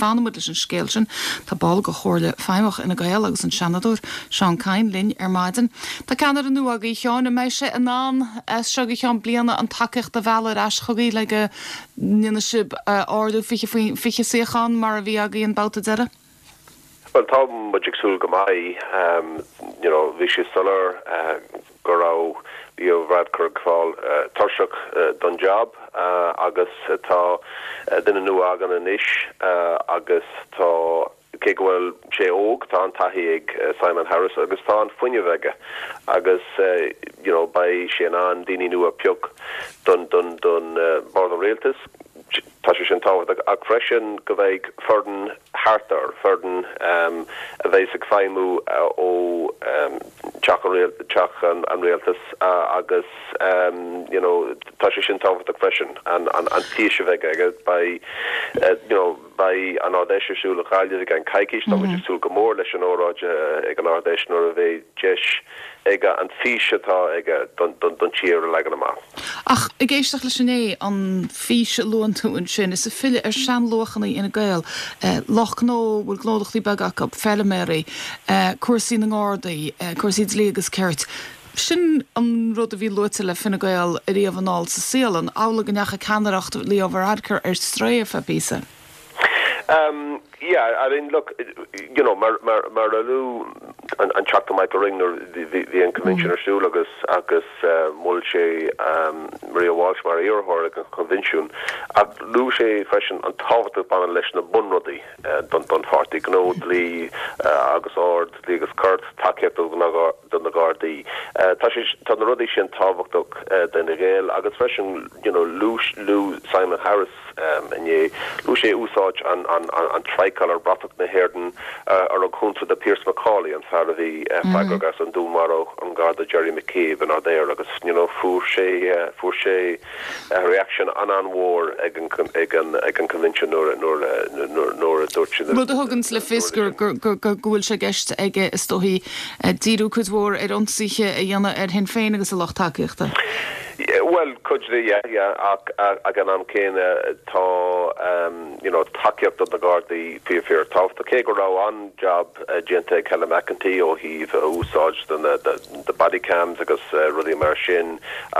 fanmid leis an scéilsin tá ball go chóirle féimach ina gael agus an seanadúr Seán Cain linn maidin. Tá ceanar an nua í teán mé sé an seo go teán bliana an takecht a bheallar as chogaí le go nina sib áú fiche séchan mar a bhí a íon bouta deire? Well, Tom, but Jigsul Gamai, vi sé solar, gorau, bio Radkirk fall, Torshuk, done job, agus tá, dinna nu agan an ish, agus tá, Kegwell sé óg, tá an tahiig Simon Harris, agus tá an fuinevege, agus, by sé an dini nu a piuk, dun, Bord Realtas, Tasha sin táhad ag freisin go bheith ferden hartar, ferden a bhéisig féimú ó teach an réaltas agus Tasha sin táhad ag freisin an tíise bheith aige by an ardéisiúla chaile ag an caiiciis tá muidir súl go mór leis an óráide ag an ardéis nóir a bheith deis ige an físe tá ige don tíir le an má. Ach, I géisteach leis sinné an físe loan túin sin is a fille sean lochannaí ina gael Loch nó bhfuil glódachtaí beagach ab Felleméry cuasaí na ngordaí cuasaí léagus ceart. Sin an rud a bhí luite le finna gael a riamh an áil sa síalan ála gneacha canaracht líomh radcar stréamh a bísa. Yeah, I mean, look, Maralu and Chaka Michael Ringner, the convention Sulagus, agus Mulche, Maria Walsh, Maria Horrick convention, at Luce fashion on top of the panelation of Bunrodi, Dun Farty, Gnodley, Agus Ord, Ligas Kurt, Taket of Dunagardi, Tashish Tanrodi Shin Tavok, then again, Agus fashion, Lou Simon Harris, and ye Luce Usage and Tricolor Brattock na Herden ar an cúnta de Pierce McCauley an fear a bhí Fagragas an Dúmaró an Garda Jerry McCabe an ardéir agus fuair sé reaction an war ag an convention nóir a dúirte. Rud a thugans le fisgur gur bhfuil sé gceist ige is dóthaí díú chud mhór ar ionsaithe a dhéanana ar hen féin agus a loch takeíochta. Well, could yeah, again, I'm keen takeout of the guard the fear tough the kegorau on job gente Kella McEntee or heave usage than the body cams because really marshin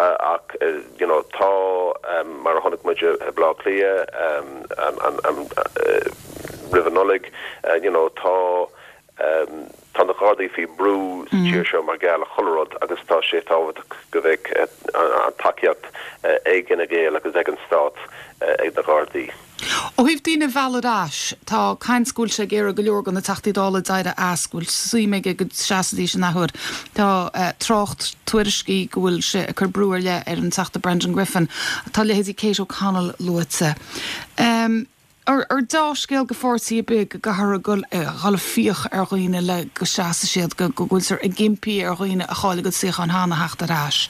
marahonic much block clear and Rivernolig Tá na gádaí fi brú tíir seo mar gáil a cholarrod agus tá sé táhad go bheith an takeíocht ag ina géal agus ag an stát ag na gádaí. Ó híh dína bheallarás tá cainscúil sé géar go leor gan na tachtaídála daire ascúil suimeige go seasadí sin nathúir tá trocht tuairiscí go bhfuil sé a chur brúir le ar an tachta Brendan Griffin tá le héadí Kate O'Connell luite. Ar dá scéal go fórsaí a big gahar gal fioch ar roiine le go seasa siad go gúilsar a gimpí ar roiine a chála go sich an hána heachta rás.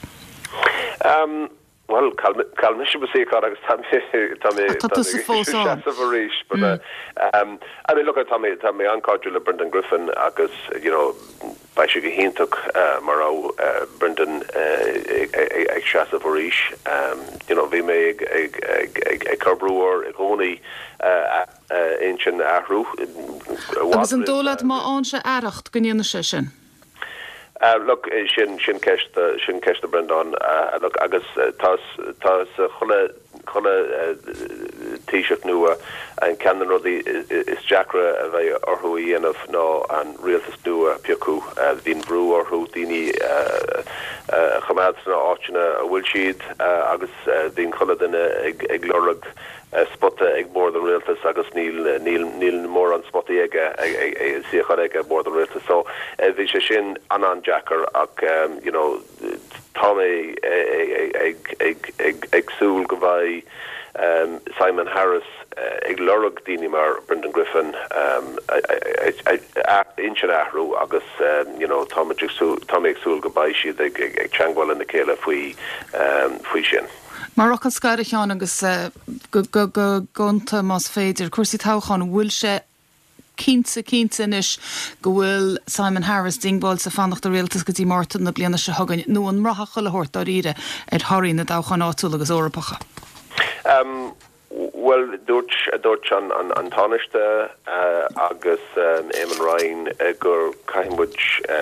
Well, cal mis be car agus tam but I mean look at Tommy ancardula Brendan Griffin agus by she hintuk marau Brendan ag shasa varish vi me ag carbrewer ag honi ancient ahru agus an dólad má anse aracht gníana sin. Look, shin kesh the Brendan. Look, agus tas cholle t-shirt nua and Camden Ruddy is Jackra or who Ian of no and realtas nua piaku Vin Brew or who dini chamadsna ochna wilshid agus Vin cholle den eglorug spotte ag board the realtas agus Neil more on spotty ag board the realtas so vi shin anan jacker ak Tommy ag Soul Gavai Simon Harris ag Lorug Dinimar Brendan Griffin Inchanaru agus Tommy ag Soul Gavai she ag Changwell in the Kela fui sin. Marach scaire chean agus go gonta mas féidir cuasí táchan bhfuil sé Kinte is go bhfuil Simon Harris dingbáil sa fannacht a réaltas go dtí Martin na bliana se hagan nó an mracha chola hort ar ire ar thoirí na dáchan átúla agus órapacha. Well, dúirt an tánaiste agus Éamon Ryan gur caiimmuid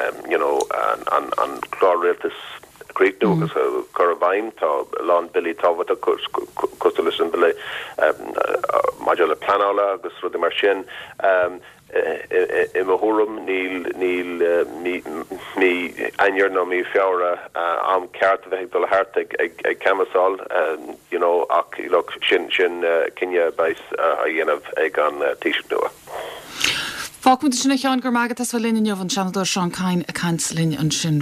an chláirréaltas Creekú agus chu bhaim tá lán bilí táhata costa leis an bilí maidir le planála agus rud mar sin I mahúrum níl ainear nó mí fiára am ceart a bheith dul hart ag cemasál ach sin cinne bais a dhéanamh ag an t-shirt nua. Fág mu sinna cheann gur mágad as bhfuil líon jobh an seanador Seán Cain a cancelín an sin